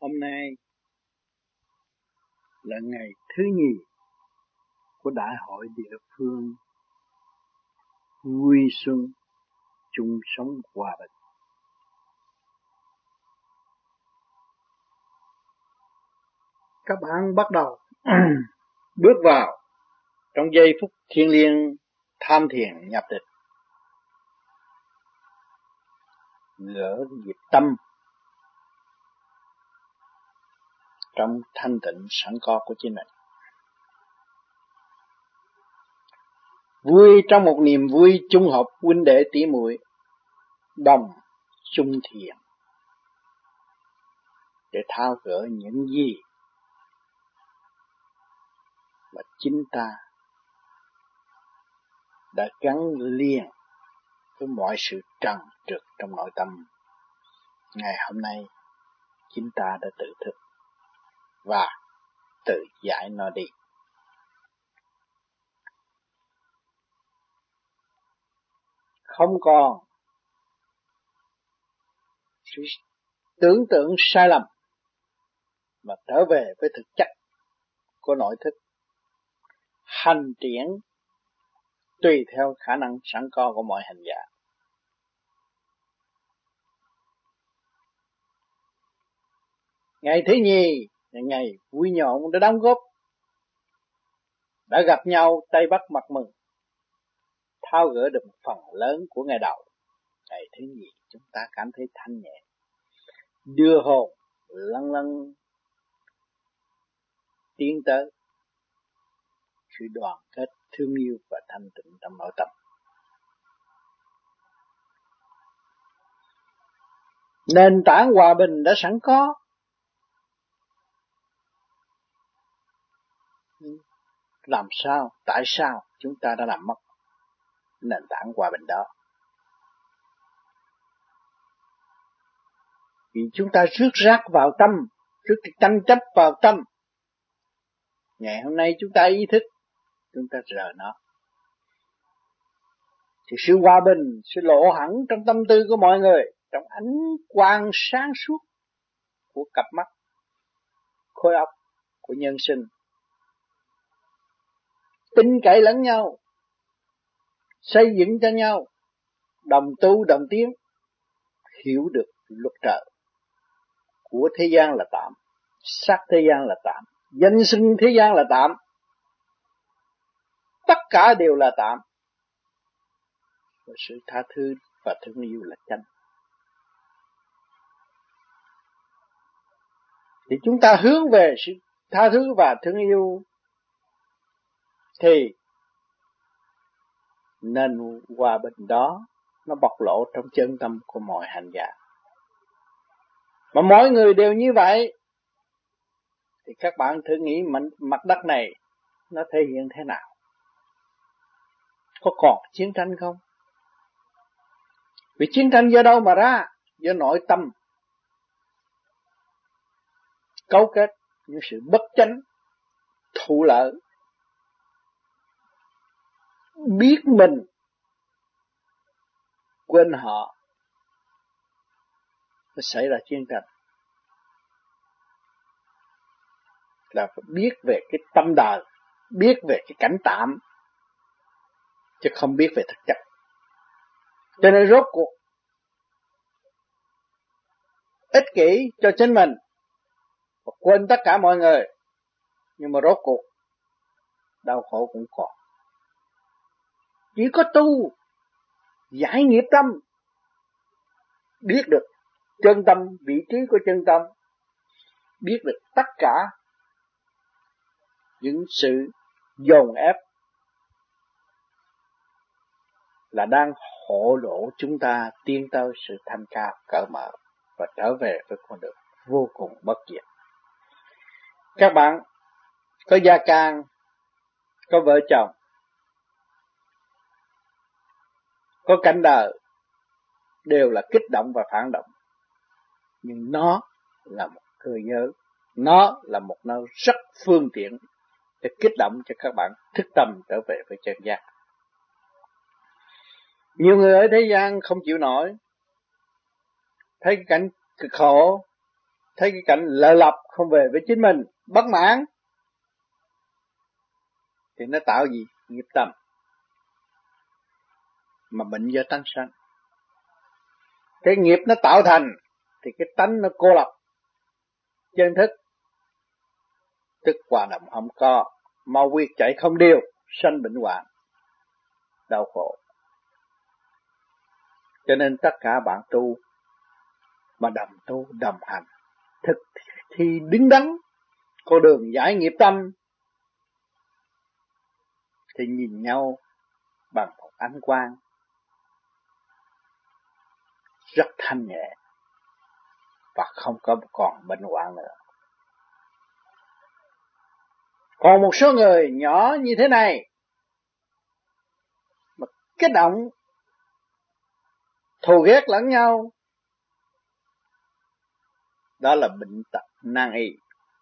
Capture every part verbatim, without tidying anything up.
Hôm nay là ngày thứ nhì của Đại hội Địa Phương vui xuân chung sống hòa bình. Các bạn bắt đầu bước vào trong giây phút thiêng liêng tham thiền nhập tịch, gỡ nhịp tâm trong thanh tịnh sẵn có của chính mình. Vui trong một niềm vui chung hợp huynh đệ tỷ muội đồng chung thiền để tháo gỡ những gì mà chính ta đã gắn liền với mọi sự trần trượt trong nội tâm. Ngày hôm nay chính ta đã tự thức và tự giải nó đi. Không còn sự tưởng tượng sai lầm mà trở về với thực chất của nội thức, hành triển tùy theo khả năng sẵn có của mọi hành giả. Ngày thứ nhì là ngày vui nhộn đã đóng góp, đã gặp nhau tay bắt mặt mừng, tháo gỡ được một phần lớn của ngày đầu. Ngày thứ nhì chúng ta cảm thấy thanh nhẹ, đưa hồn lăn lăn tiến tới sự đoàn kết thương yêu và thanh tịnh trong nội tâm. Nền tảng hòa bình đã sẵn có, làm sao, tại sao chúng ta đã làm mất nền tảng hòa bình đó? Vì chúng ta rước rác vào tâm, rước tranh chấp vào tâm. Ngày hôm nay chúng ta ý thức, chúng ta rờ nó, thì sự hòa bình sẽ lộ hẳn trong tâm tư của mọi người, trong ánh quang sáng suốt của cặp mắt, khối óc của nhân sinh. Tin cậy lẫn nhau, xây dựng cho nhau, đồng tu đồng tiến, hiểu được luật trời của thế gian là tạm, sắc thế gian là tạm, danh xưng thế gian là tạm, tất cả đều là tạm, và sự tha thứ và thương yêu là chân. Thì chúng ta hướng về sự tha thứ và thương yêu thì nền hòa bình đó nó bộc lộ trong chân tâm của mọi hành giả. Mà mọi người đều như vậy thì các bạn thử nghĩ mặt đất này nó thể hiện thế nào? Có còn chiến tranh không? Vì chiến tranh do đâu mà ra? Do nội tâm cấu kết những sự bất chánh, thụ lợi, biết mình quên họ, nó xảy ra chiến tranh. Là phải biết về cái tâm đời, biết về cái cảnh tạm, chứ không biết về thực chất. Cho nên rốt cuộc ích kỷ cho chính mình và quên tất cả mọi người, nhưng mà rốt cuộc đau khổ cũng còn. Chỉ có tu giải nghiệp tâm, biết được chân tâm, vị trí của chân tâm, biết được tất cả những sự dồn ép là đang hộ lộ chúng ta tiến tới sự thanh cao cởi mở và trở về với con đường vô cùng bất diệt. Các bạn có gia can, có vợ chồng, có cảnh đời, đều là kích động và phản động, nhưng nó là một cơ giới, nó là một nơi rất phương tiện để kích động cho các bạn thức tâm trở về với chân giác. Nhiều người ở thế gian không chịu nổi, thấy cái cảnh cực khổ thấy cái cảnh lờ lập không về với chính mình, bất mãn, thì nó tạo gì? Nghiệp tâm, mà bệnh do tánh sanh. Cái nghiệp nó tạo thành thì cái tánh nó cô lập, chân thức tức hòa đồng không có, mau quyết chạy không điều, sanh bệnh hoạn, đau khổ. Cho nên tất cả bạn tu mà đồng tu đồng hành, thực thi đứng đắn con đường giải nghiệp tâm, thì nhìn nhau bằng một ánh quang rất thanh nhẹ và không có còn bệnh hoạn nữa. Còn một số người nhỏ như thế này mà kích động thù ghét lẫn nhau, đó là bệnh tật nan y.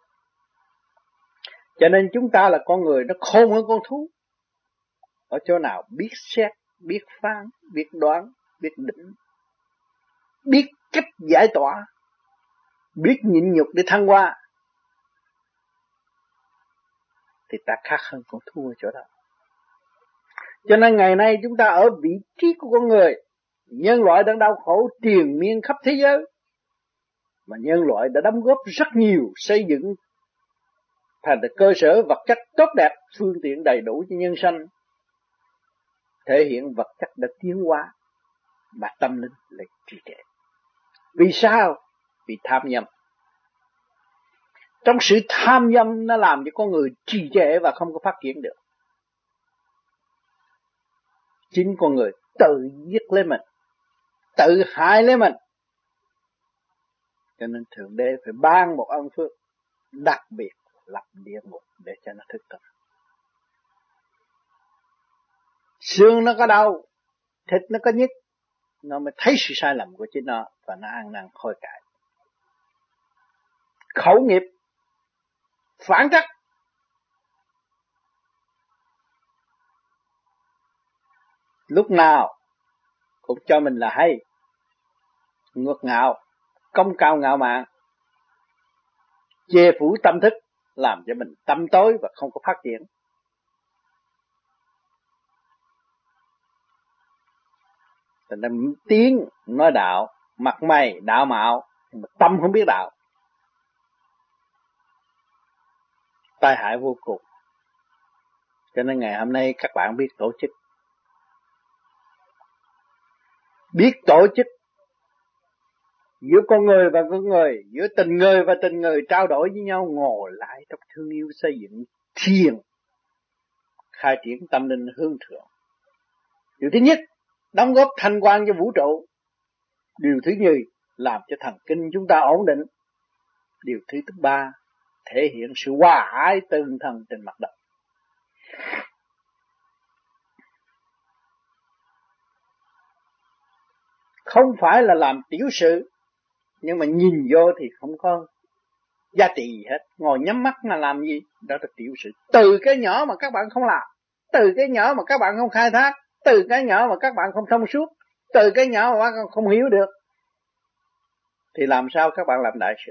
Cho nên chúng ta là con người, nó khôn hơn con thú. Ở chỗ nào biết xét, biết phán, biết đoán, biết định, biết cách giải tỏa, biết nhịn nhục để thăng hoa, thì ta khác hơn con thú ở chỗ đó. Cho nên ngày nay chúng ta ở vị trí của con người, nhân loại đang đau khổ triền miên khắp thế giới, mà nhân loại đã đóng góp rất nhiều xây dựng thành cơ sở vật chất tốt đẹp, phương tiện đầy đủ cho nhân sanh, thể hiện vật chất đã tiến hóa, mà tâm linh lại trì trệ. Vì sao? Vì tham nhầm. Trong sự tham nhầm nó làm cho con người trì trệ và không có phát triển được. Chính con người tự giết lấy mình, tự hại lấy mình. Cho nên Thượng Đế phải ban một ân phước đặc biệt, lập địa ngục để cho nó thức tỉnh. Xương nó có đau, thịt nó có nhức, nó mới thấy sự sai lầm của chính nó và nó ăn năn hối cải. Khẩu nghiệp phản trắc, lúc nào cũng cho mình là hay, ngược ngạo, công cao ngạo mạn, che phủ tâm thức, làm cho mình tâm tối và không có phát triển. Thành ra tiếng nói đạo, mặt mày đạo mạo, nhưng mà tâm không biết đạo, tai hại vô cùng. Cho nên ngày hôm nay các bạn biết tổ chức, biết tổ chức giữa con người và con người, giữa tình người và tình người, trao đổi với nhau, ngồi lại trong thương yêu xây dựng thiền, khai triển tâm linh hướng thượng. Điều thứ nhất, đóng góp thanh quan cho vũ trụ. Điều thứ nhì, làm cho thần kinh chúng ta ổn định. Điều thứ ba, thể hiện sự hòa ái tương thân trên mặt đất. Không phải là làm tiểu sự, nhưng mà nhìn vô thì không có giá trị gì hết. Ngồi nhắm mắt mà làm gì? Đó là tiểu sự. Từ cái nhỏ mà các bạn không làm, từ cái nhỏ mà các bạn không khai thác, từ cái nhỏ mà các bạn không thông suốt, từ cái nhỏ mà các bạn không hiểu được, thì làm sao các bạn làm đại sự?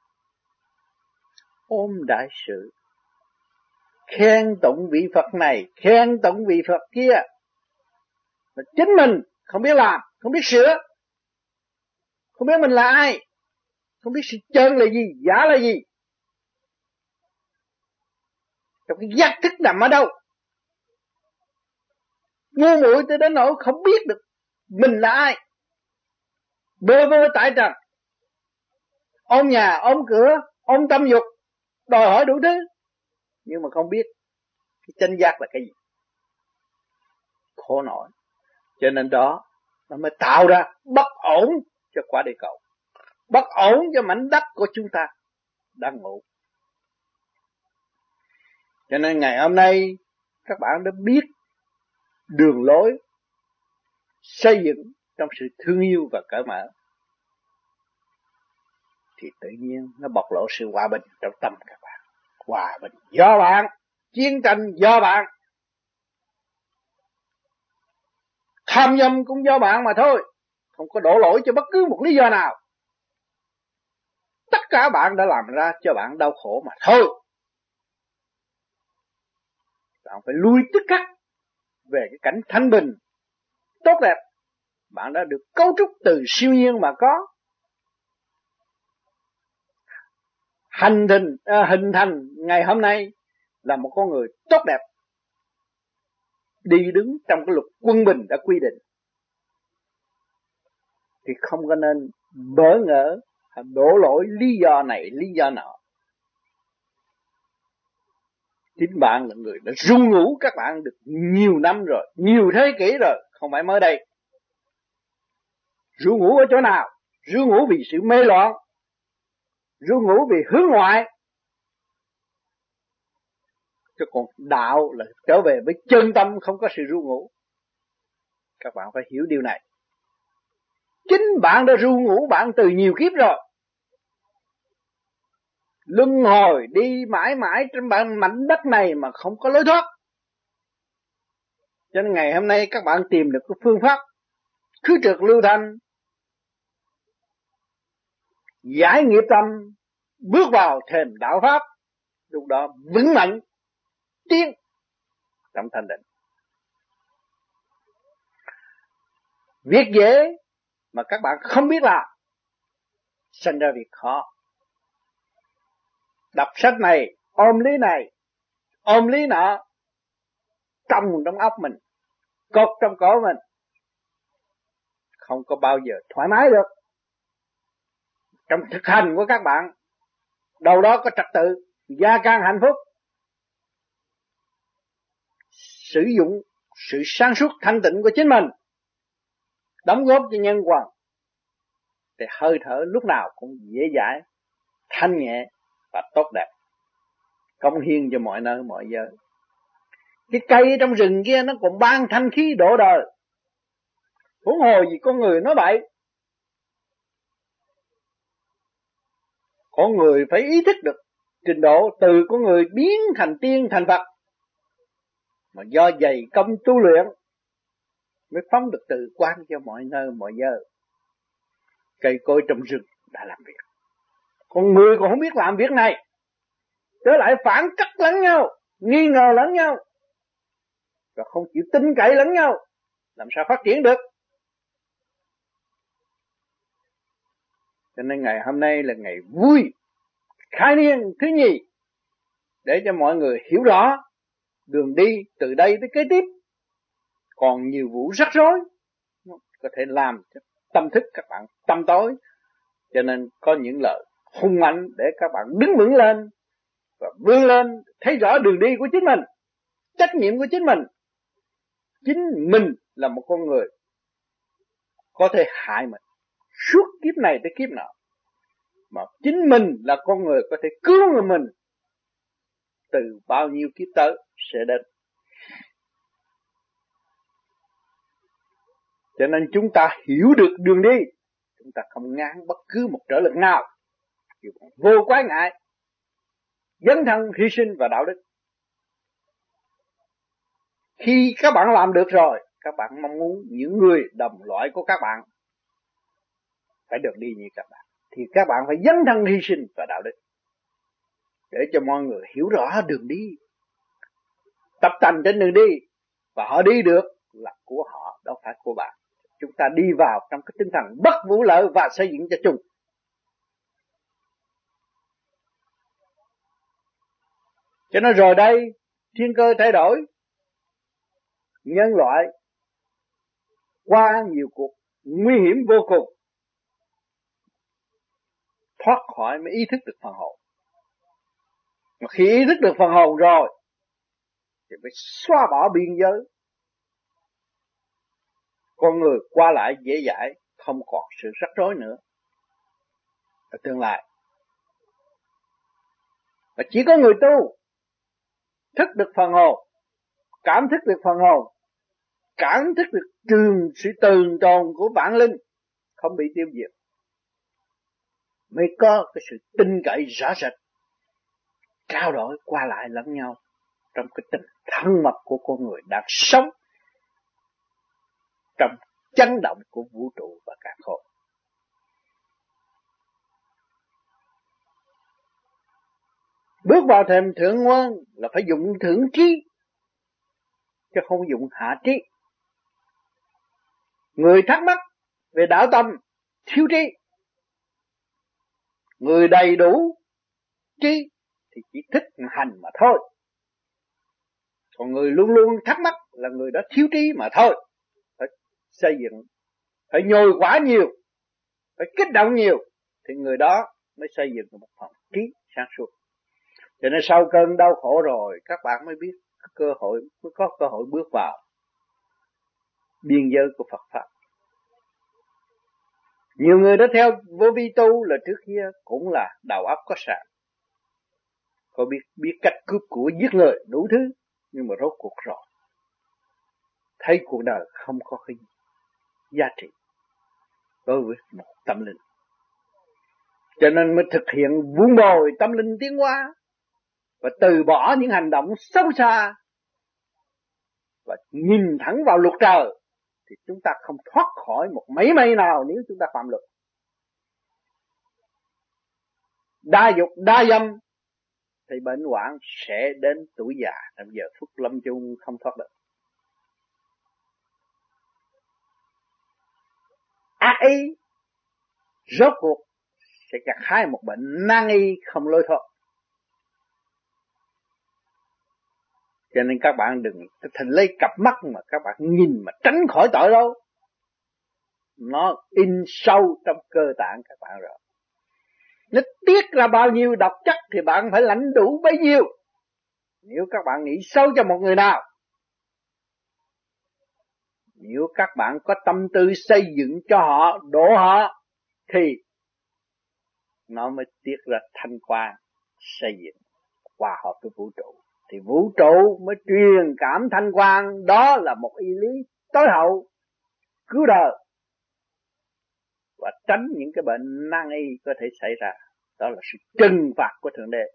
Ôm đại sự, khen tụng vị Phật này, khen tụng vị Phật kia, mà chính mình không biết làm, không biết sửa, không biết mình là ai, không biết sự chân là gì, giả là gì, trong cái giác thức nằm ở đâu. Ngu muội tới đến nỗi không biết được mình là ai, bơ vơ tại trần, ôm nhà, ôm cửa, ôm tâm dục, đòi hỏi đủ thứ, nhưng mà không biết cái chân giác là cái gì. Khổ nổi. Cho nên đó nó mới tạo ra bất ổn cho quả địa cầu, bất ổn cho mảnh đất của chúng ta đang ngủ. Cho nên ngày hôm nay các bạn đã biết đường lối xây dựng trong sự thương yêu và cởi mở, thì tự nhiên nó bộc lộ sự hòa bình trong tâm các bạn. Hòa bình do bạn, chiến tranh do bạn, tham nhầm cũng do bạn mà thôi, không có đổ lỗi cho bất cứ một lý do nào. Tất cả bạn đã làm ra cho bạn đau khổ mà thôi. Bạn phải lui tức khắc về cái cảnh thanh bình tốt đẹp. Bạn đã được cấu trúc từ siêu nhiên mà có. Hành hình, à, hình thành ngày hôm nay là một con người tốt đẹp, đi đứng trong cái luật quân bình đã quy định, thì không có nên bỡ ngỡ, đổ lỗi lý do này lý do nọ. Chính bạn là người đã ru ngủ các bạn được nhiều năm rồi, nhiều thế kỷ rồi, không phải mới đây. Ru ngủ ở chỗ nào? Ru ngủ vì sự mê loạn, ru ngủ vì hướng ngoại. Chứ còn đạo là trở về với chân tâm, không có sự ru ngủ. Các bạn phải hiểu điều này. Chính bạn đã ru ngủ bạn từ nhiều kiếp rồi. Luân hồi đi mãi mãi trên bản mảnh đất này mà không có lối thoát. Cho nên ngày hôm nay các bạn tìm được cái phương pháp khứ trượt lưu thanh, giải nghiệp tâm, bước vào thềm đạo pháp, lúc đó vững mạnh tiến trong thanh định. Việc dễ mà các bạn không biết làm, sinh ra việc khó. Đọc sách này, ôm lý này, ôm lý nọ, trồng trong óc mình, cột trong cổ mình, không có bao giờ thoải mái được. Trong thực hành của các bạn, đâu đó có trật tự, gia can hạnh phúc, sử dụng sự sáng suốt thanh tịnh của chính mình, đóng góp cho nhân quả, thì hơi thở lúc nào cũng dễ dãi, thanh nhẹ và tốt đẹp, cống hiến cho mọi nơi mọi giờ. Cái cây trong rừng kia nó còn ban thanh khí độ đời, huống hồ gì con người nói bậy. Con người phải ý thức được trình độ từ con người biến thành tiên thành Phật, mà do dày công tu luyện mới phóng được tự quan cho mọi nơi mọi giờ. Cây cối trong rừng đã làm việc, con người còn không biết làm việc này, trở lại phản cách lẫn nhau, nghi ngờ lẫn nhau, và không chịu tin cậy lẫn nhau, làm sao phát triển được. Cho nên ngày hôm nay là ngày vui khai niên thứ nhì, để cho mọi người hiểu rõ đường đi từ đây tới kế tiếp. Còn nhiều vụ rắc rối có thể làm cho tâm thức các bạn tâm tối, cho nên có những lời hung mạnh để các bạn đứng vững lên và vươn lên, thấy rõ đường đi của chính mình, trách nhiệm của chính mình. Chính mình là một con người có thể hại mình suốt kiếp này tới kiếp nọ, mà chính mình là con người có thể cứu người mình từ bao nhiêu kiếp tới sẽ đến. Cho nên chúng ta hiểu được đường đi, chúng ta không ngán bất cứ một trở lực nào, vô quái ngại, dấn thân hy sinh và đạo đức. Khi các bạn làm được rồi, các bạn mong muốn những người đồng loại của các bạn phải được đi như các bạn, thì các bạn phải dấn thân hy sinh và đạo đức, để cho mọi người hiểu rõ đường đi, tập tành trên đường đi, và họ đi được là của họ, đâu phải của bạn. Chúng ta đi vào trong cái tinh thần bất vụ lợi và xây dựng cho chung. Cho nên rồi đây thiên cơ thay đổi, nhân loại qua nhiều cuộc nguy hiểm vô cùng, thoát khỏi mới ý thức được phần hồn. Mà khi ý thức được phần hồn rồi thì phải xóa bỏ biên giới, con người qua lại dễ dãi, không còn sự rắc rối nữa ở tương lai. Và chỉ có người tu thức được phần hồn, cảm thức được phần hồn, cảm thức được trường sự tường tồn của vạn linh không bị tiêu diệt, mới có cái sự tin cậy rõ rệt, trao đổi qua lại lẫn nhau trong cái tình thân mật của con người đang sống trong chấn động của vũ trụ và càn khôn. Bước vào thềm thượng nguồn là phải dụng thượng trí, chứ không dụng hạ trí. Người thắc mắc về đạo tâm thiếu trí, người đầy đủ trí thì chỉ thích hành mà thôi. Còn người luôn luôn thắc mắc là người đó thiếu trí mà thôi. Phải xây dựng, phải nhồi quả nhiều, phải kích động nhiều, thì người đó mới xây dựng được một phần trí sáng suốt. Cho nên sau cơn đau khổ rồi, các bạn mới biết cơ hội, mới có cơ hội bước vào biên giới của Phật Pháp. Nhiều người đã theo vô vi tu là trước kia cũng là đầu óc có sạn, có biết biết cách cướp của giết người đủ thứ, nhưng mà rốt cuộc rồi thấy cuộc đời không có cái giá trị đối với một tâm linh. Cho nên mới thực hiện vun bồi tâm linh tiến hóa và từ bỏ những hành động xấu xa và nhìn thẳng vào luật trời, thì chúng ta không thoát khỏi một mấy may nào nếu chúng ta phạm luật. Đa dục, đa dâm thì bệnh hoạn sẽ đến tuổi già, trong giờ phút lâm chung không thoát được. Ác ý rốt cuộc sẽ gặt hái một bệnh nan y không lối thoát. Cho nên các bạn đừng thành lấy cặp mắt mà các bạn nhìn mà tránh khỏi tội đâu. Nó in sâu trong cơ tạng các bạn rồi. Nó tiết ra bao nhiêu độc chất thì bạn phải lãnh đủ bấy nhiêu. Nếu các bạn nghĩ xấu cho một người nào, nếu các bạn có tâm tư xây dựng cho họ, độ họ, thì nó mới tiết ra thanh quang xây dựng hòa hợp với vũ trụ. Thì vũ trụ mới truyền cảm thanh quang. Đó là một y lý tối hậu cứu đời và tránh những cái bệnh nan y có thể xảy ra. Đó là sự trừng phạt của Thượng Đế.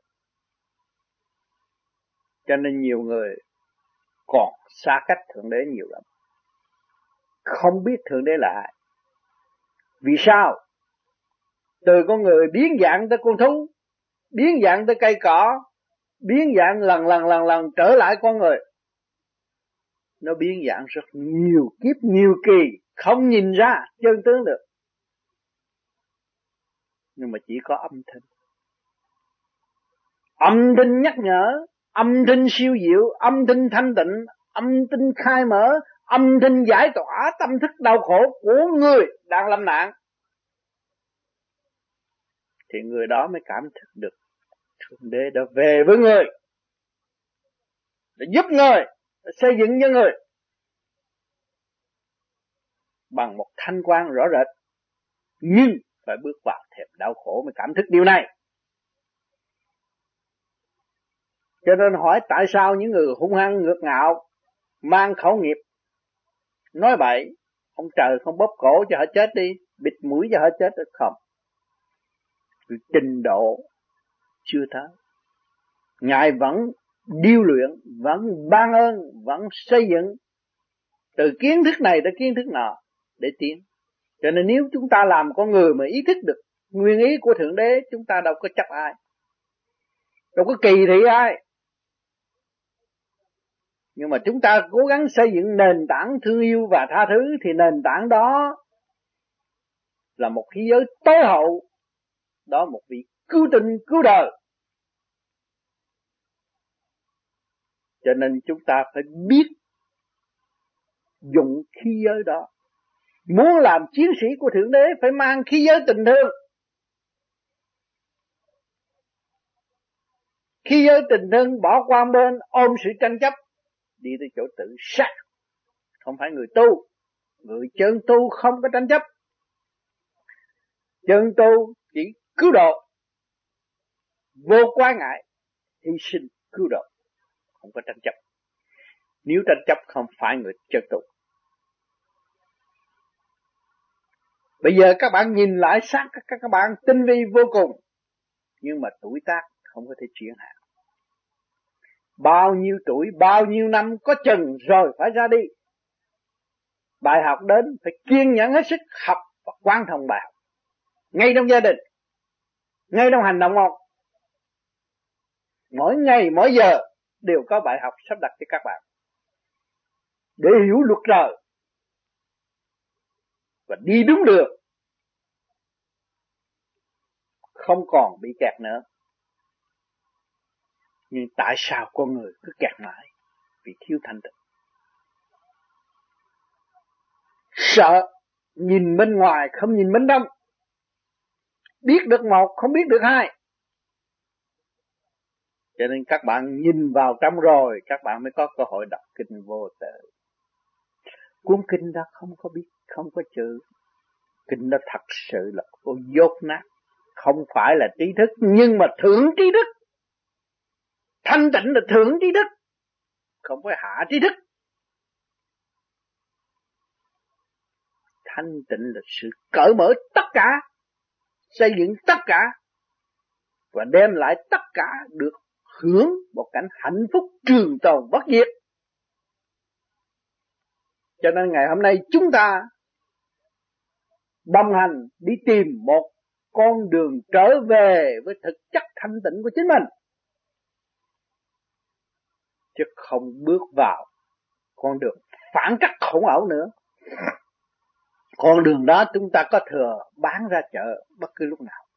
Cho nên nhiều người còn xa cách Thượng Đế nhiều lắm, không biết Thượng Đế là ai. Vì sao? Từ con người biến dạng tới con thú, biến dạng tới cây cỏ, biến dạng lần lần lần lần trở lại con người. Nó biến dạng rất nhiều kiếp, nhiều kỳ, không nhìn ra chân tướng được. Nhưng mà chỉ có âm thanh. Âm thanh nhắc nhở, âm thanh siêu diệu, âm thanh thanh tịnh, âm thanh khai mở, âm thanh giải tỏa tâm thức đau khổ của người đang lâm nạn. Thì người đó mới cảm thức được Thượng Đế đã về với người, để giúp người, để xây dựng cho người bằng một thanh quang rõ rệt. Nhưng phải bước vào thềm đau khổ mới cảm thức điều này. Cho nên hỏi tại sao những người hung hăng ngược ngạo, mang khẩu nghiệp, nói bậy, ông trời không bóp cổ cho họ chết đi, bịt mũi cho họ chết được không? Vì trình độ chưa tới. Ngài vẫn điêu luyện, vẫn ban ơn, vẫn xây dựng từ kiến thức này tới kiến thức nọ để tiến. Cho nên nếu chúng ta làm con người mà ý thức được nguyên ý của Thượng Đế, chúng ta đâu có chấp ai, đâu có kỳ thị ai. Nhưng mà chúng ta cố gắng xây dựng nền tảng thương yêu và tha thứ, thì nền tảng đó là một khí giới tối hậu, đó một vị cứu tinh cứu đời. Cho nên chúng ta phải biết dụng khí giới đó. Muốn làm chiến sĩ của Thượng Đế phải mang khí giới tình thương. Khí giới tình thương bỏ qua bên, ôm sự tranh chấp, đi tới chỗ tự sát. Không phải người tu. Người chân tu không có tranh chấp. Chân tu chỉ cứu độ, vô quá ngại, hy sinh cứu độ, không có tranh chấp. Nếu tranh chấp không phải người chân tu. Bây giờ các bạn nhìn lại xác các, các bạn tinh vi vô cùng, nhưng mà tuổi tác không có thể chuyển hạn. Bao nhiêu tuổi, bao nhiêu năm có chừng rồi phải ra đi. Bài học đến phải kiên nhẫn hết sức học và quan thông bài học. Ngay trong gia đình, ngay trong hành động một. mỗi ngày mỗi giờ đều có bài học sắp đặt cho các bạn để hiểu luật trời và đi đúng đường, không còn bị kẹt nữa. Nhưng tại sao con người cứ kẹt mãi? Vì thiếu thanh tịnh. Sợ nhìn bên ngoài không nhìn bên trong, biết được một không biết được hai. Cho nên các bạn nhìn vào trong rồi các bạn mới có cơ hội đọc kinh vô tự. Cuốn kinh đó không có biết, không có chữ. Kinh đó thật sự là có dốt nát, không phải là trí thức, nhưng mà thượng trí thức. Thanh tịnh là thượng trí thức, không phải hạ trí thức. Thanh tịnh là sự cởi mở tất cả, xây dựng tất cả và đem lại tất cả được hưởng một cảnh hạnh phúc trường tồn bất diệt. Cho nên ngày hôm nay chúng ta đồng hành đi tìm một con đường trở về với thực chất thanh tịnh của chính mình, chứ không bước vào con đường phản cách khủng ảo nữa. Con đường đó chúng ta có thừa bán ra chợ bất cứ lúc nào,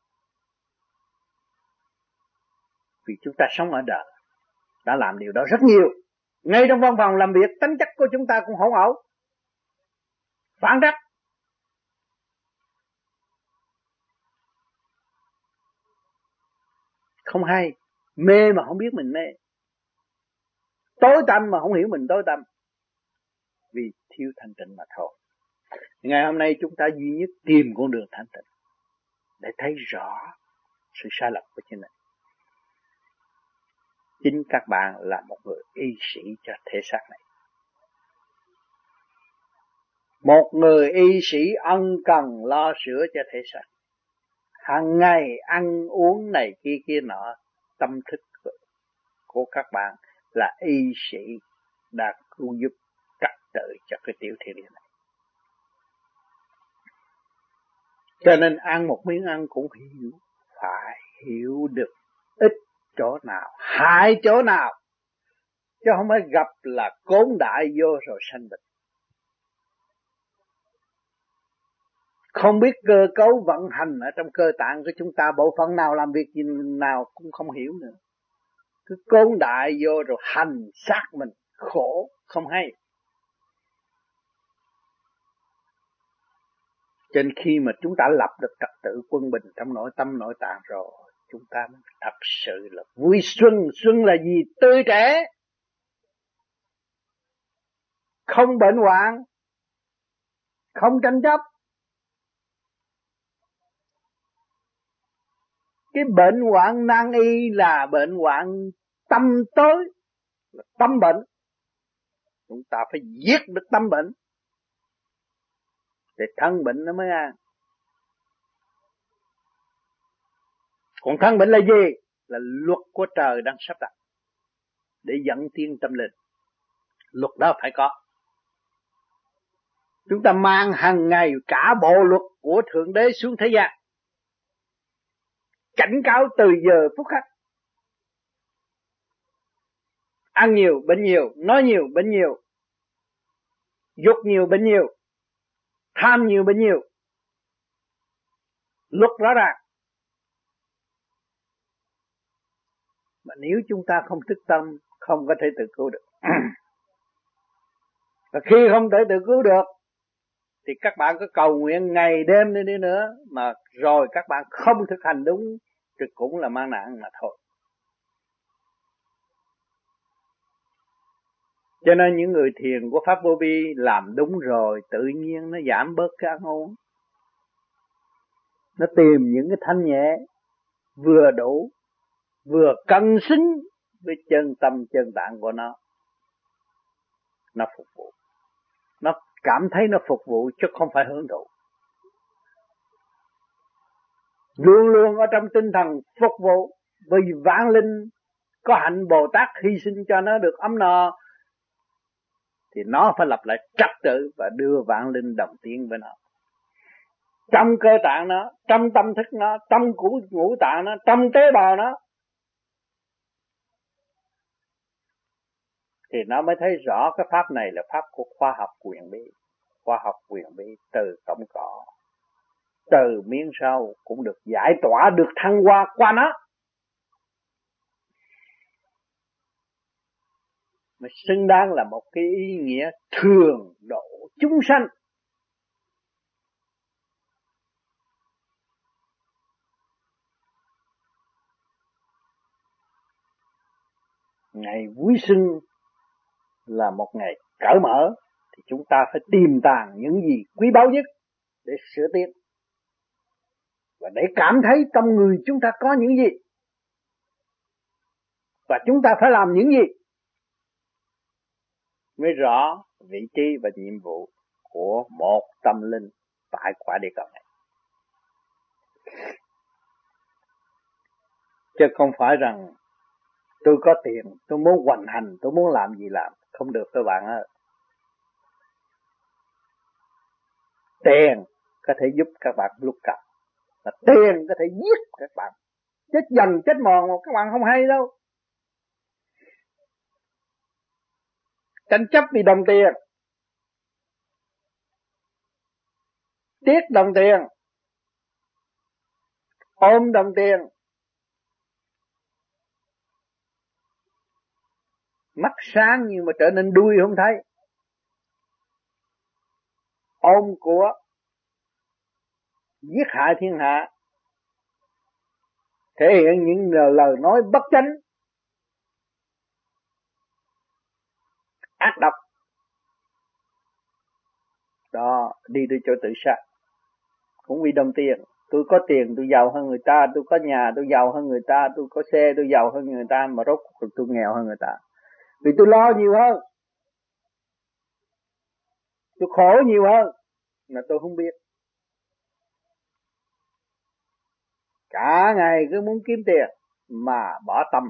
vì chúng ta sống ở đời đã làm điều đó rất nhiều. Ngay trong văn phòng làm việc, tính chất của chúng ta cũng hỗn ảo, phản cách. Không hay, mê mà không biết mình mê, tối tâm mà không hiểu mình tối tâm, vì thiếu thanh tịnh mà thôi. Ngày hôm nay chúng ta duy nhất tìm con đường thanh tịnh để thấy rõ sự sai lầm của chính mình. Chính các bạn là một người y sĩ cho thể xác này. Một người y sĩ ân cần lo sửa cho thể xác. Hàng ngày ăn uống này kia kia nọ, tâm thức của các bạn là y sĩ đã cứu giúp trật tự cho cái tiểu thiên địa này. Cho nên ăn một miếng ăn cũng hiểu, phải hiểu được ít chỗ nào, hại chỗ nào, chứ không phải gặp là cốn đại vô rồi sanh bệnh. Không biết cơ cấu vận hành ở trong cơ tạng của chúng ta, bộ phận nào làm việc gì nào cũng không hiểu nữa. Cứ cốn đại vô rồi hành xác mình, khổ, không hay. Cho nên khi mà chúng ta lập được trật tự quân bình trong nội tâm nội tạng rồi, chúng ta mới thật sự là vui xuân. Xuân là gì? Tươi trẻ, không bệnh hoạn, không tranh chấp. Cái bệnh hoạn nan y là bệnh hoạn tâm tối, là tâm bệnh. Chúng ta phải giết được tâm bệnh để thân bệnh nó mới an. Còn thân bệnh là gì? Là luật của trời đang sắp đặt để dẫn tiến tâm linh. Luật đó phải có. Chúng ta mang hàng ngày cả bộ luật của Thượng Đế xuống thế gian, cảnh cáo từ giờ phút khắc. Ăn nhiều bệnh nhiều, nói nhiều bệnh nhiều, dục nhiều bệnh nhiều, tham nhiều bệnh nhiều. Luật rõ ràng. Mà nếu chúng ta không thức tâm, không có thể tự cứu được. Và khi không thể tự cứu được thì các bạn có cầu nguyện ngày đêm đi nữa mà rồi các bạn không thực hành đúng thì cũng là mang nạn mà thôi. Cho nên những người thiền của Pháp Vô Vi làm đúng rồi, tự nhiên nó giảm bớt cái ăn uống. Nó tìm những cái thanh nhẹ vừa đủ, vừa cân xứng với chân tâm chân tạng của nó. Nó phục vụ. Nó cảm thấy nó phục vụ chứ không phải hưởng thụ. Luôn luôn ở trong tinh thần phục vụ, vì vạn linh có hạnh Bồ Tát hy sinh cho nó được ấm no, thì nó phải lập lại trật tự và đưa vạn linh đồng tiến với nó. Trong cơ tạng nó, trong tâm thức nó, trong ngũ tạng nó, trong tế bào nó, thì nó mới thấy rõ cái pháp này là pháp của khoa học quyền bí. Khoa học quyền bí từ tổng cỏ, từ miếng sâu cũng được giải tỏa, được thăng hoa qua nó. Mà xứng đáng là một cái ý nghĩa thường độ chúng sanh. Ngày vui sinh là một ngày cởi mở, thì chúng ta phải tìm tàng những gì quý báu nhất để sửa tiến, và để cảm thấy trong người chúng ta có những gì và chúng ta phải làm những gì, mới rõ vị trí và nhiệm vụ của một tâm linh tại quả địa cầu này. Chứ không phải rằng tôi có tiền, tôi muốn hoành hành, tôi muốn làm gì làm. Không được các bạn ơi. Tiền có thể giúp các bạn lúc cần, mà tiền có thể giết các bạn, chết dần chết mòn mà các bạn không hay đâu. Tranh chấp vì đồng tiền, tiếc đồng tiền, ôm đồng tiền, mắt sáng nhưng mà trở nên đuôi không thấy. Ôm của giết hại thiên hạ, thể hiện những lời nói bất chánh, ác độc. Đó, đi tới chỗ tự sát. Cũng vì đồng tiền. Tôi có tiền tôi giàu hơn người ta, tôi có nhà tôi giàu hơn người ta, tôi có xe tôi giàu hơn người ta, mà rốt cuộc tôi nghèo hơn người ta. Vì tôi lo nhiều hơn, tôi khổ nhiều hơn, mà tôi không biết. Cả ngày cứ muốn kiếm tiền mà bỏ tâm.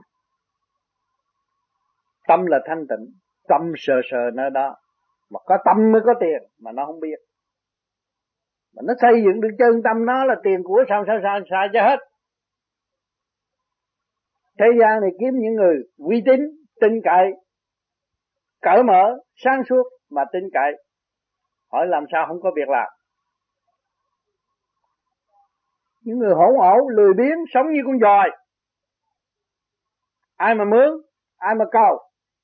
Tâm là thanh tịnh, tâm sờ sờ nơi đó. Mà có tâm mới có tiền, mà nó không biết. Mà nó xây dựng được chân tâm nó là tiền của sao sao sao sao cho hết. Thế gian này kiếm những người uy tín, tin cậy, cởi mở, sáng suốt mà tin cậy. Hỏi làm sao không có việc làm. Những người hỗn ẩu, lười biếng, sống như con giòi. Ai mà mướn, ai mà cầu.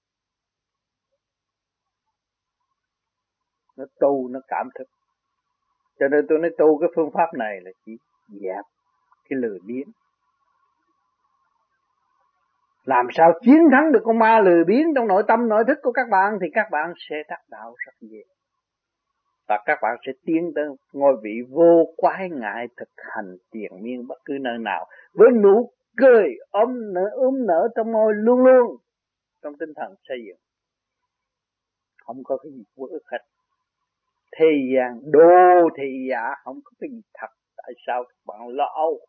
Nó tu, nó cảm thức. Cho nên tôi nói tu cái phương pháp này là chỉ dẹp cái lười biếng. Làm sao chiến thắng được con ma lười biếng trong nội tâm nội thức của các bạn, thì các bạn sẽ đắc đạo rất dễ. Và các bạn sẽ tiến tới ngôi vị vô quái ngại thực hành triền miên bất cứ nơi nào, với nụ cười ôm nở ôm nở trong môi luôn luôn, trong tinh thần xây dựng. Không có cái gì vô ức hết. Thế gian đô thị giả không có cái gì thật. Tại sao các bạn lo âu?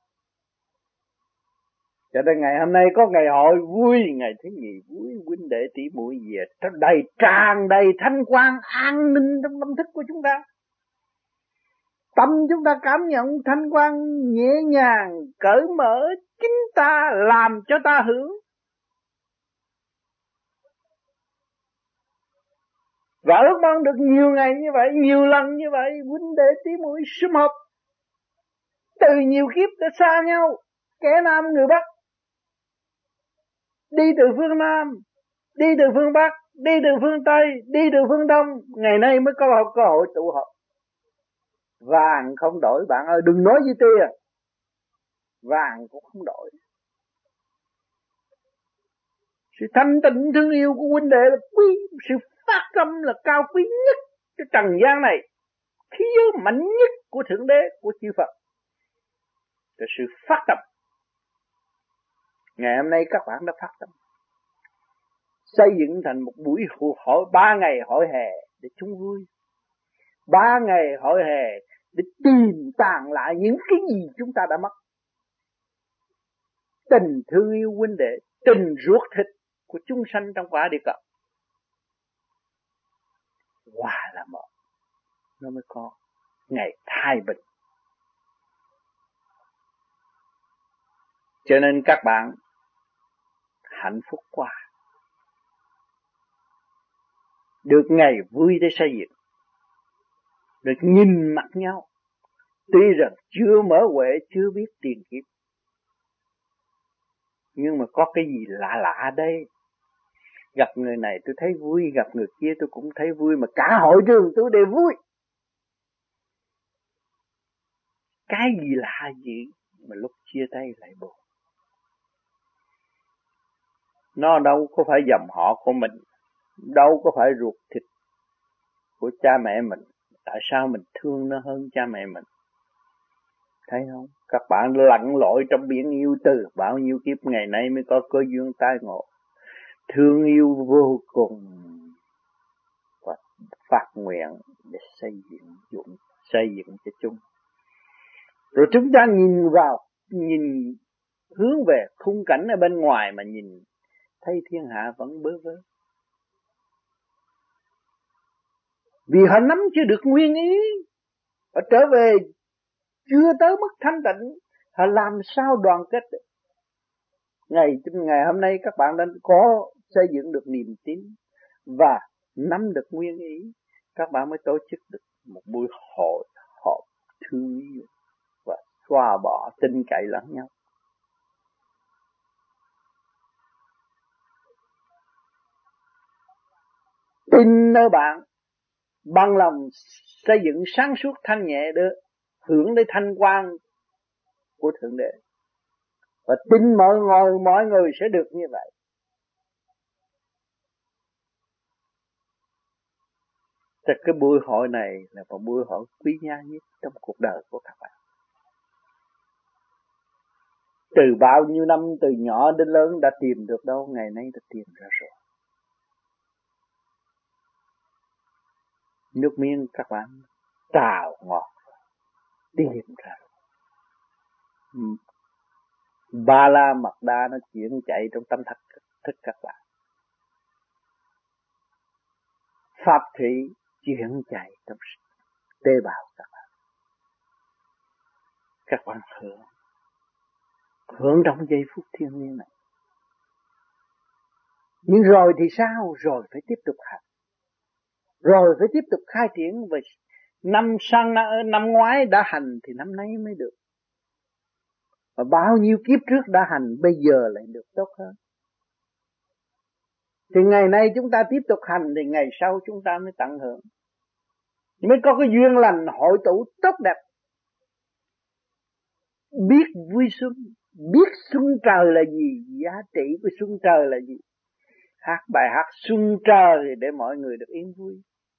Cho nên ngày hôm nay có ngày hội vui, ngày thứ nhì vui, huynh đệ tỷ muội về trong đầy tràn đầy thanh quan an ninh trong tâm thức của chúng ta. Tâm chúng ta cảm nhận thanh quan nhẹ nhàng, cởi mở, chính ta làm cho ta hưởng. Và ước mong được nhiều ngày như vậy, nhiều lần như vậy, huynh đệ tỷ muội sum họp từ nhiều kiếp đã xa nhau, kẻ nam người Bắc, đi từ phương Nam, đi từ phương Bắc, đi từ phương Tây, đi từ phương Đông, ngày nay mới có cơ hội tụ họp. Vàng không đổi bạn ơi, đừng nói với tiền, vàng cũng không đổi. Sự thanh tịnh thương yêu của huynh đệ là quý, sự phát tâm là cao quý nhất cái trần gian này, khí giới mạnh nhất của Thượng Đế, của chư Phật là sự phát tâm. Ngày hôm nay các bạn đã phát tâm, xây dựng thành một buổi hội ba ngày hội hè để chung vui, ba ngày hội hè để tìm tàng lại những cái gì chúng ta đã mất. Tình thương yêu huynh đệ, tình ruột thịt của chúng sanh trong quả địa cầu hòa là một, nó mới có ngày thái bình. Cho nên các bạn hạnh phúc quá. được ngày vui để xây dựng, được nhìn mặt nhau. Tuy rằng chưa mở huệ, chưa biết tiền kiếp, nhưng mà có cái gì lạ lạ đây. Gặp người này tôi thấy vui, gặp người kia tôi cũng thấy vui, mà cả hội trường tôi đều vui. Cái gì lạ gì mà lúc chia tay lại buồn. Nó đâu có phải dòng họ của mình, đâu có phải ruột thịt của cha mẹ mình. Tại sao mình thương nó hơn cha mẹ mình? Thấy không? Các bạn lặn lội trong biển yêu từ bao nhiêu kiếp, ngày nay mới có cơ duyên tai ngộ. Thương yêu vô cùng và phát nguyện để xây dựng dụng, xây dựng cho chung. Rồi chúng ta nhìn vào, nhìn hướng về khung cảnh ở bên ngoài mà nhìn thấy thiên hạ vẫn bơ vơ. Vì họ nắm chưa được nguyên ý, họ trở về chưa tới mức thanh tịnh, họ làm sao đoàn kết được. Ngày ngày hôm nay các bạn đã có xây dựng được niềm tin và nắm được nguyên ý, các bạn mới tổ chức được một buổi hội họp thương yêu và xóa bỏ tin cậy lẫn nhau. Tin nơi bạn, bằng lòng xây dựng sáng suốt thanh nhẹ để hưởng lấy thanh quan của Thượng Đế, và tin mọi người mọi người sẽ được như vậy. Thì cái buổi hội này là một buổi hội quý giá nhất trong cuộc đời của các bạn. Từ bao nhiêu năm, từ nhỏ đến lớn đã tìm được đâu, ngày nay đã tìm ra rồi. Nước miếng các bạn trào ngọt, tìm ra rồi. Ba la mật đa nó chuyển chạy trong tâm thức, thức các bạn. Pháp thủy chuyển chạy trong tế bào các bạn. Các bạn hưởng, hưởng trong giây phút thiêng liêng này. Nhưng rồi thì sao? Rồi phải tiếp tục hành. Rồi phải tiếp tục khai triển. Và năm sang năm ngoái đã hành thì năm nay mới được. Và bao nhiêu kiếp trước đã hành bây giờ lại được tốt hơn. Thì ngày nay chúng ta tiếp tục hành thì ngày sau chúng ta mới tận hưởng, mới có cái duyên lành hội tụ tốt đẹp. Biết vui xuân, biết xuân trời là gì, giá trị của xuân trời là gì. Hát bài hát xuân trời để mọi người được yên vui.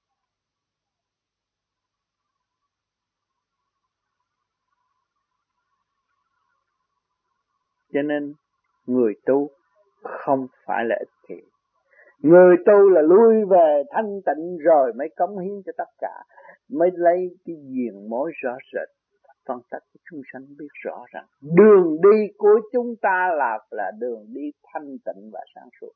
Cho nên người tu không phải là ích kỷ. Người tu là lui về thanh tịnh rồi mới cống hiến cho tất cả, mới lấy cái diện mối rõ rệt. Phân tích chúng sanh biết rõ rằng đường đi của chúng ta là là đường đi thanh tịnh và sáng suốt.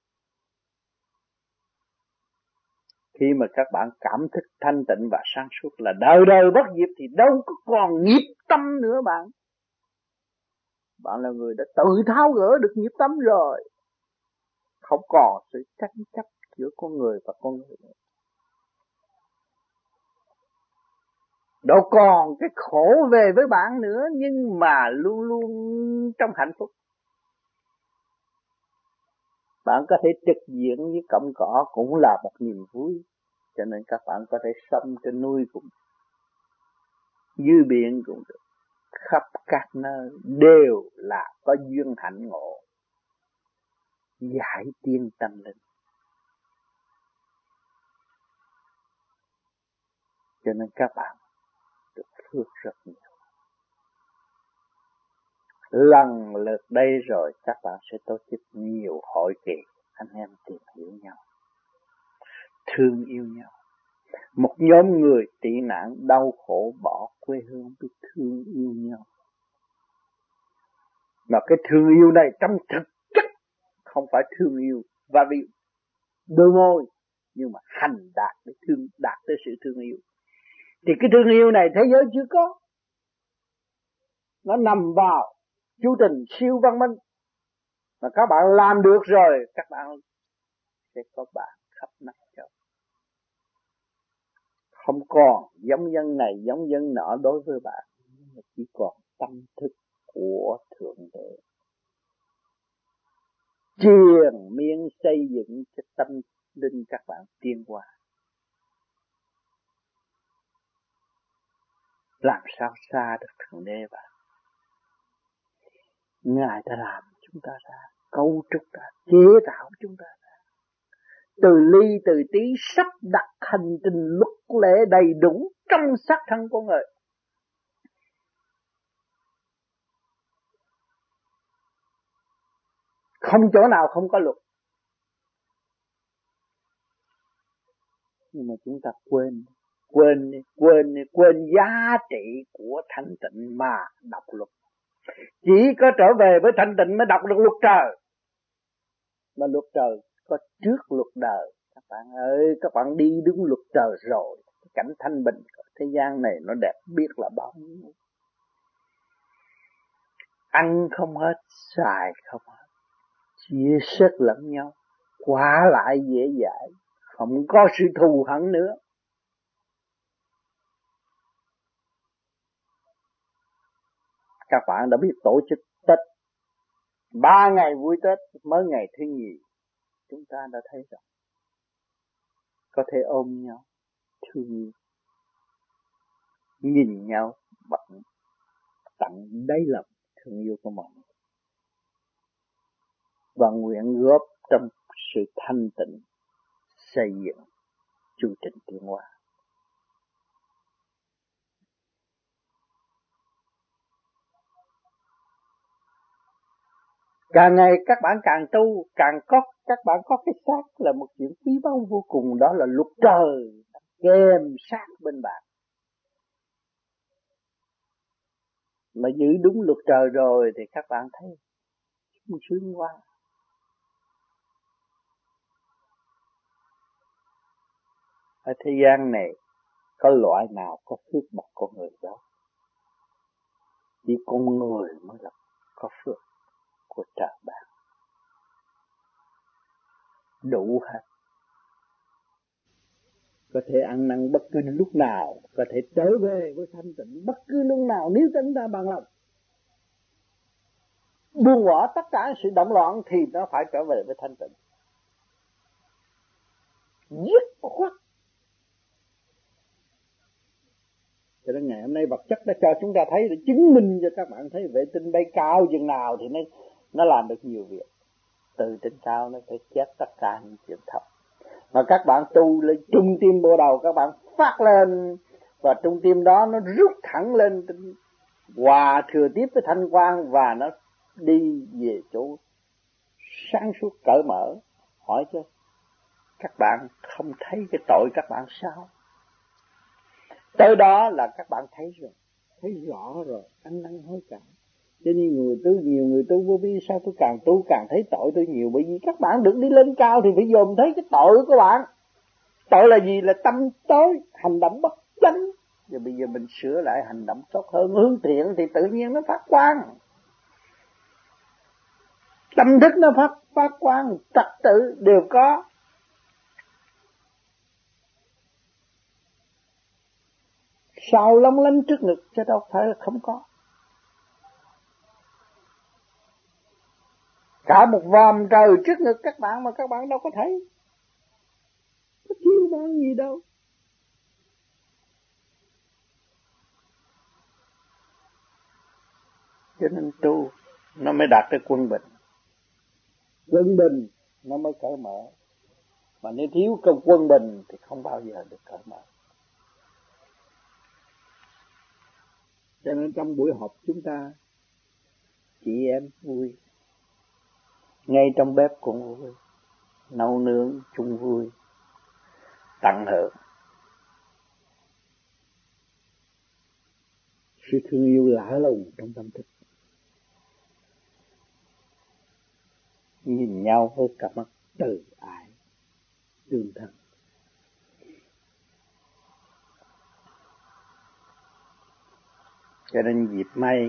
Khi mà các bạn cảm thức thanh tịnh và sáng suốt là đời đời bất diệt thì đâu có còn nghiệp tâm nữa bạn. Bạn là người đã tự tháo gỡ được nghiệp tâm rồi. Không còn sự tranh chấp giữa con người và con người nữa. Đâu còn cái khổ về với bạn nữa, nhưng mà luôn luôn trong hạnh phúc. Bạn có thể trực diện với cọng cỏ cũng là một niềm vui. Cho nên các bạn có thể sống trên núi cũng được, dưới biển cũng được, khắp các nơi đều là có duyên hạnh ngộ, giải tiên tâm linh. Cho nên các bạn được phước rất nhiều. Lần lượt đây rồi các bạn sẽ tổ chức nhiều hội kỳ, anh em tìm hiểu nhau, thương yêu nhau. Một nhóm người tị nạn đau khổ bỏ quê hương biết thương yêu nhau. Mà cái thương yêu này trong thực chất không phải thương yêu và vì đôi môi, nhưng mà hành đạt để thương, đạt tới sự thương yêu. Thì cái thương yêu này thế giới chưa có. Nó nằm vào chu trình siêu văn minh. Mà các bạn làm được rồi, các bạn sẽ có bạn khắp năm châu. không còn giống dân này giống dân nọ đối với bạn, chỉ còn tâm thức của Thượng Đế triền miên xây dựng cái tâm linh các bạn tiến qua. Làm sao xa được Thượng Đế bạn? Ngài đã làm chúng ta ra, cấu trúc ra, chế tạo chúng ta ra, từ ly từ tí sắp đặt hành trình luật lệ đầy đủ trong xác thân của người. Không chỗ nào không có luật. Nhưng mà chúng ta quên, quên, quên, quên giá trị của thanh tịnh mà đọc luật. Chỉ có trở về với thanh tịnh mới đọc được luật trời. Mà luật trời có trước luật đời. Các bạn ơi, các bạn đi đúng luật trời rồi, cảnh thanh bình thế gian này nó đẹp biết là bao nhiêu. Ăn không hết, xài không hết, chia sẻ lẫn nhau, qua lại dễ dãi, không có sự thù hận nữa. Các bạn đã biết tổ chức Tết, ba ngày vui Tết mới ngày thứ nhì, chúng ta đã thấy rồi. Có thể ôm nhau, thương yêu, nhìn nhau bằng tận đáy lòng thương yêu của mọi người, và nguyện góp trong sự thanh tịnh xây dựng chu trình tiến hóa. Càng ngày các bạn càng tu, càng có các bạn có cái xác là một chuyện quý báu vô cùng, đó là luật trời kèm sát bên bạn. Mà giữ đúng luật trời rồi thì các bạn thấy sung sướng quá. Ở thế gian này có loại nào có phước bằng con người đâu. Chỉ con người mới là có phước của trời bạn. Đủ hết. Có thể ăn năn bất cứ lúc nào, có thể trở về với thanh tịnh bất cứ lúc nào nếu chúng ta bằng lòng. Buông bỏ tất cả sự động loạn thì nó phải trở về với thanh tịnh. Dứt khoát. Cho nên ngày hôm nay vật chất đã cho chúng ta thấy, để chứng minh cho các bạn thấy vệ tinh bay cao chừng nào thì nó, nó làm được nhiều việc. Từ trên cao nó phải chết tất cả những chuyện thấp. Mà các bạn tu lên trung tim bộ đầu, các bạn phát lên, và trung tim đó nó rút thẳng lên, hòa thừa tiếp với thanh quang, và nó đi về chỗ sáng suốt cởi mở. Hỏi chứ các bạn không thấy cái tội các bạn sao? Tới đó là các bạn thấy rồi, thấy rõ rồi, ăn năn hối cải. Cho nên người tu, nhiều người tu vô vi, sao tôi càng tu càng thấy tội tôi nhiều? Bởi vì các bạn được đi lên cao thì phải dòm thấy cái tội của bạn. Tội là gì? Là tâm tối, hành động bất chánh. Rồi bây giờ mình sửa lại hành động tốt hơn, hướng thiện thì tự nhiên nó phát quang. Tâm thức nó phát phát quang, trật tự đều có. Sao long lanh trước ngực chứ đâu phải là không có. Cả một vòm trời trước ngực các bạn mà các bạn đâu có thấy. Có thiếu bao gì đâu. Cho nên tu nó mới đạt tới quân bình. Quân bình nó mới cởi mở. Mà nếu thiếu công quân bình thì không bao giờ được cởi mở. Cho nên trong buổi họp chúng ta, chị em vui, ngay trong bếp cũng vui, nấu nướng chung vui, tận hưởng. Sự thương yêu lạ lùng trong tâm thức. Nhìn nhau với cặp mắt từ ái, tương thân. Cho nên dịp may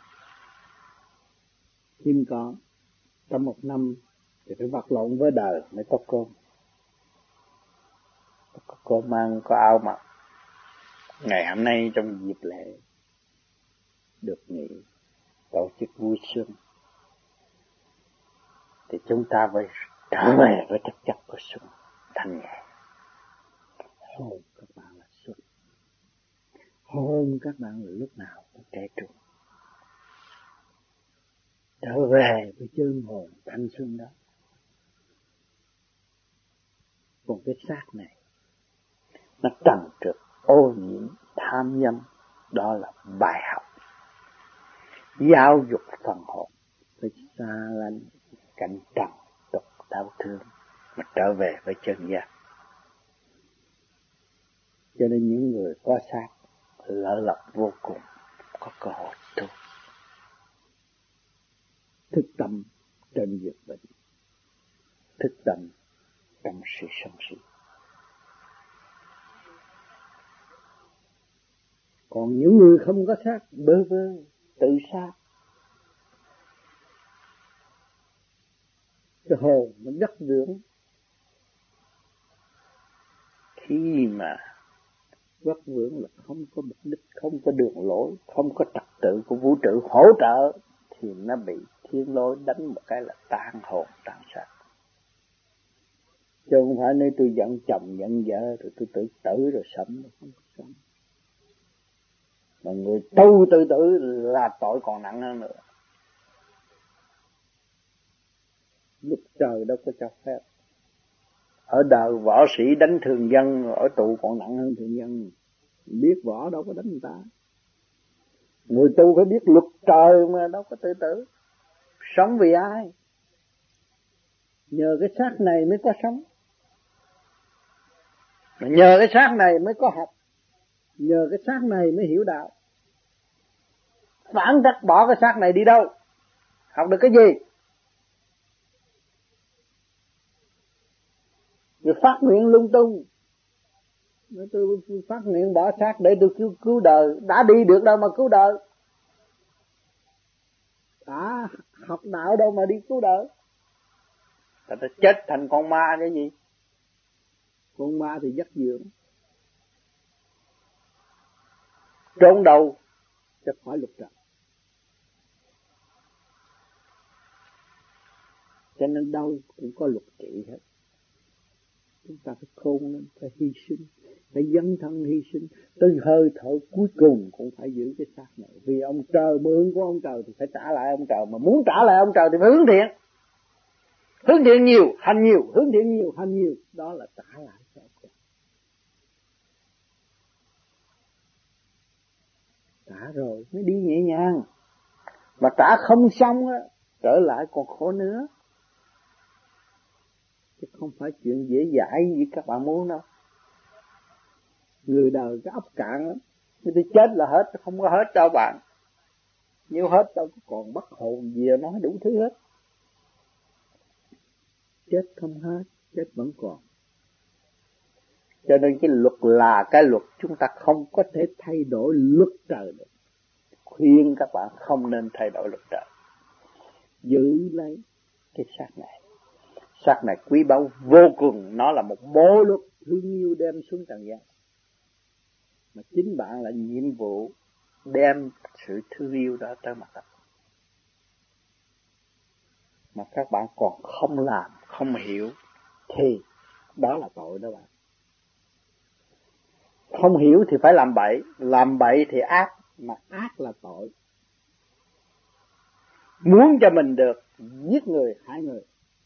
hiếm có, trong một năm thì phải vật lộn với đời mới có cơm. Có cơm ăn, có áo mặc, Ngày hôm nay trong dịp lễ được nghỉ tổ chức vui xuân thì chúng ta phải trở về với thực chất của xuân thanh nhẹ. Hồn các bạn là xuân, hồn các bạn là lúc nào cũng trẻ trung. Trở về với chân hồn thanh xuân đó. Còn cái xác này nó trần trượt, ô nhiễm, tham dâm, đó là bài học giáo dục phần hồn phải xa lánh cảnh trần tục đau thương mà trở về với chân giác. Cho nên những người có xác lỡ lọc vô cùng có cơ hội tu thức tâm trên việc bệnh, thức tâm trong sự sống sự. Còn những người không có xác bơ vơ tự sát, cái hồn nó đất dưỡng. Khi mà vất vưởng là không có mục đích, không có đường lối, không có trật tự của vũ trụ hỗ trợ thì nó bị thiên lôi đánh một cái là tan hồn tan xác. Chứ không phải nơi tôi giận chồng giận vợ rồi tôi tự tử rồi sống, không có sống. Mà người tu tự tử là tội còn nặng hơn nữa. Lúc trời đâu có cho phép. Ở đời võ sĩ đánh thường dân, ở tù còn nặng hơn thường dân. Biết võ đâu có đánh người ta. Người tu phải biết luật trời mà đâu có tự tử. Sống vì ai? Nhờ cái xác này mới có sống. Mà nhờ cái xác này mới có học. Nhờ cái xác này mới hiểu đạo. Phản trắc bỏ cái xác này đi đâu? Học được cái gì? Rồi phát nguyện lung tung. Tôi phát nguyện bỏ xác để tôi cứu, cứu đời. Đã đi được đâu mà cứu đời. Đã học đạo đâu mà đi cứu đời. Ta đã chết thành con ma cái gì? Con ma thì dắt dưỡng. Trốn đâu cho khỏi luật trời. Cho nên đâu cũng có luật trị hết. Chúng ta phải khôn lên, phải hy sinh, phải dấn thân hy sinh. Tới hơi thở cuối cùng cũng phải giữ cái xác này. Vì ông trời mượn của ông trời thì phải trả lại ông trời. Mà muốn trả lại ông trời thì phải hướng thiện. Hướng thiện nhiều, hành nhiều, hướng thiện nhiều, hành nhiều. Đó là trả lại cho ông trời. Trả rồi mới đi nhẹ nhàng. Mà trả không xong á, trở lại còn khổ nữa. Chứ không phải chuyện dễ dãi như các bạn muốn đâu. Người đời cái óc cạn lắm. Người ta chết là hết, không có hết đâu bạn. Nếu hết đâu còn bất hồn gì nói đủ thứ hết. Chết không hết, chết vẫn còn. Cho nên cái luật là cái luật, chúng ta không có thể thay đổi luật trời được. Khuyên các bạn không nên thay đổi luật trời. Giữ lấy cái xác này. Xác này quý báu vô cùng, nó là một bộ luật thương yêu đem xuống trần gian. Mà chính bạn là nhiệm vụ đem sự thương yêu đó tới mặt đất. Mà các bạn còn không làm, không hiểu thì đó là tội đó bạn. Không hiểu thì phải làm bậy, làm bậy thì ác, mà ác là tội. Muốn cho mình được giết người, hại người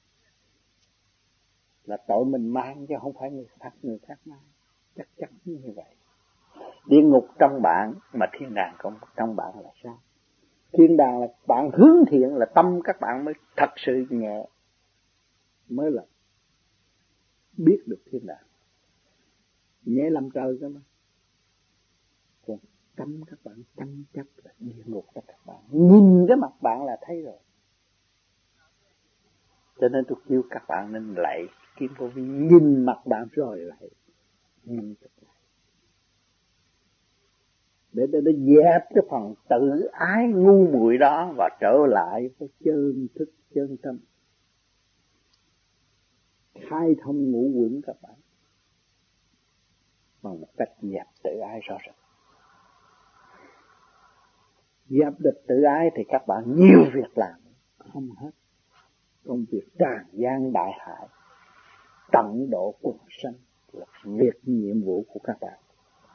là tội mình mang chứ không phải người khác người khác mang. Chắc chắn như vậy. Địa ngục trong bạn mà thiên đàng cũng trong bạn là sao? Thiên đàng là bạn hướng thiện, là tâm các bạn mới thật sự nhẹ, mới là biết được thiên đàng. Nhẹ làm trời cơ mà. Còn tâm các bạn tranh chấp là địa ngục cho các bạn. Nhìn cái mặt bạn là thấy rồi. Cho nên tôi kêu các bạn nên lạy Kim Vô Vi, nhìn mặt bạn rồi lạy. Nhìn thật lại. Để nó dẹp cái phần tự ái ngu muội đó và trở lại với chân thức chân tâm. Khai thông ngũ quẩn các bạn bằng một cách dẹp tự ái rõ rệt. dẹp địch tự ái thì các bạn nhiều việc làm không hết. Công việc tràn gian đại hải, tận độ quần sanh là việc nhiệm vụ của các bạn.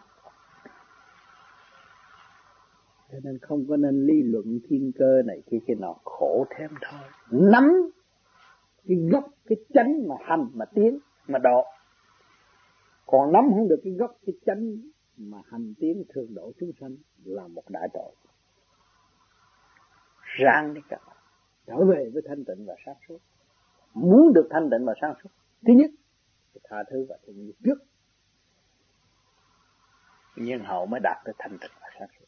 Cho nên không có nên lý luận thiên cơ này kia kia nọ, khổ thêm thôi. Nắm cái gốc, cái chánh mà hành mà tiến mà độ. Còn nắm không được cái gốc, cái chánh mà hành tiến thường độ chúng sanh là một đại tội. Ráng đi các bạn, trở về với thanh tịnh và sáng suốt. Muốn được thanh tịnh và sáng suốt, thứ nhất tha thứ và thương yêu trước, nhưng hậu mới đạt tới thanh tịnh và sáng suốt.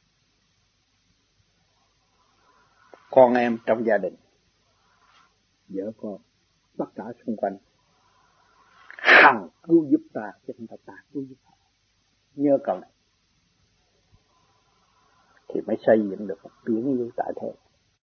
Con em trong gia đình, vợ con, tất cả xung quanh hằng cứu giúp ta chứ không phải ta cứu giúp họ. Nhớ câu này thì mới xây dựng được một biển yêu tại thế.